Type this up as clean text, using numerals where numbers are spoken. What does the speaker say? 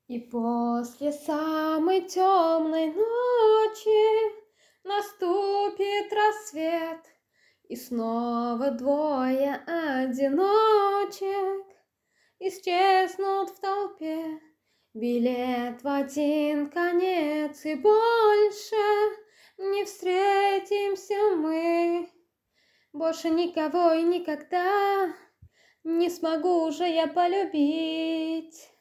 И после самой темной ночи наступит рассвет, и снова двое одиночек исчезнут в толпе. Билет в один конец, и больше не встретимся мы. Больше никого и никогда не смогу уже я полюбить.